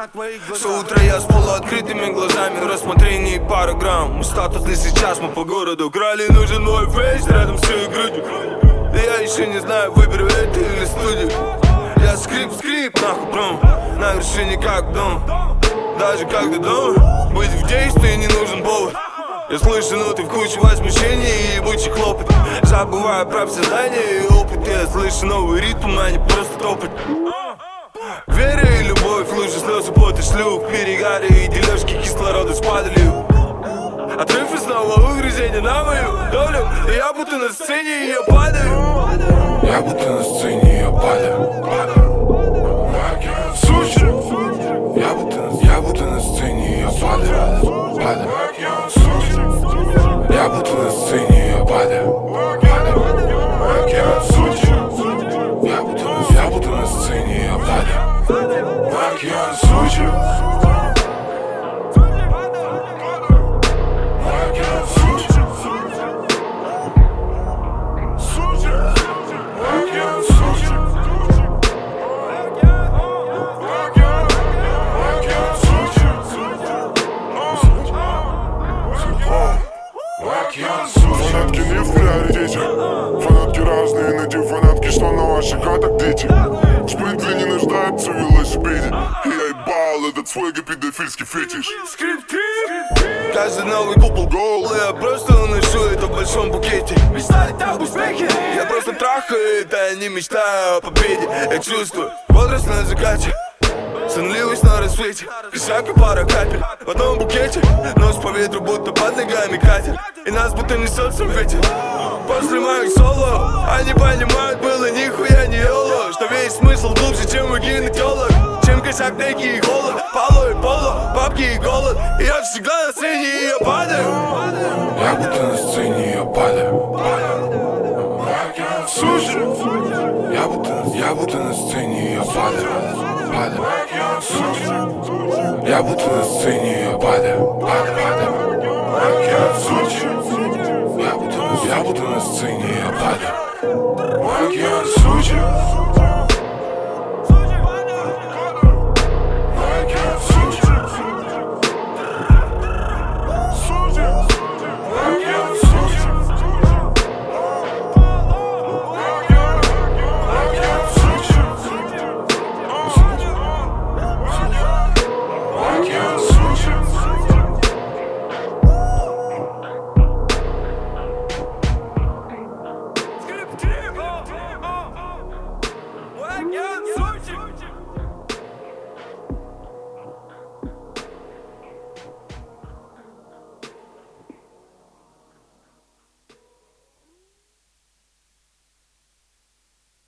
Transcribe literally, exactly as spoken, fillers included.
Все утро я с полуоткрытыми глазами, рассмотрение и пара грамм. Мы статусны сейчас, мы по городу крали. Нужен мой фейс рядом с ее грудью. И я еще не знаю, выберу это или студию. Я скрип-скрип, нахуй пром, на вершине как дом. Даже когда дома, быть в действии не нужен повод. Я слышу ноты в куче возмущений и ебучий хлопот. Забываю про все знания и опыт. Я слышу новый ритм, а не просто топот. Вера и любовь, лужи, слезы, пот и шлюх, перегары и дележки кислорода с падалью. Отрыв и снова угрызение на мою долю. И я будто на сцене, и я падаю. Я будто на сцене, и я падаю. Сучи. Я будто, я будто на сцене, и я падаю. Падаю. Я будто на сцене, и я падаю. Падаю. Сучи. Я будто, я будто на сцене, и я падаю. Океан сучи. Фанатки не в приоритете. Фанатки разные, найти фанатки, что на ваших хатах дети. В шпринтле не нуждаются в велосипеде. И я ебал этот свой педофильский фетиш. Каждый новый купол гол, я просто уношу это в большом букете. Мечтать об успехе, я просто трахаю это, я не мечтаю о победе. Я чувствую бодрость на закате, сонливость на рассвете, косяк и пара капель в одном букете. Нос по ветру, будто под ногами катер, и нас будто несется ветер. После моих соло они понимают, было нихуя не йоло, что весь смысл глубже, чем у гинеколог. Чем косяк, неки и голод, поло и поло, бабки и голод. И я всегда на сцене, и я падаю. Я будто на сцене, и я падаю. Суши. Я будто, я будто на сцене, и я падаю. Падаю. Я будто на сцене, и я падаю. Падаю. Сучи. Я будто, я будто на сцене, и я падаю. Океан сучи.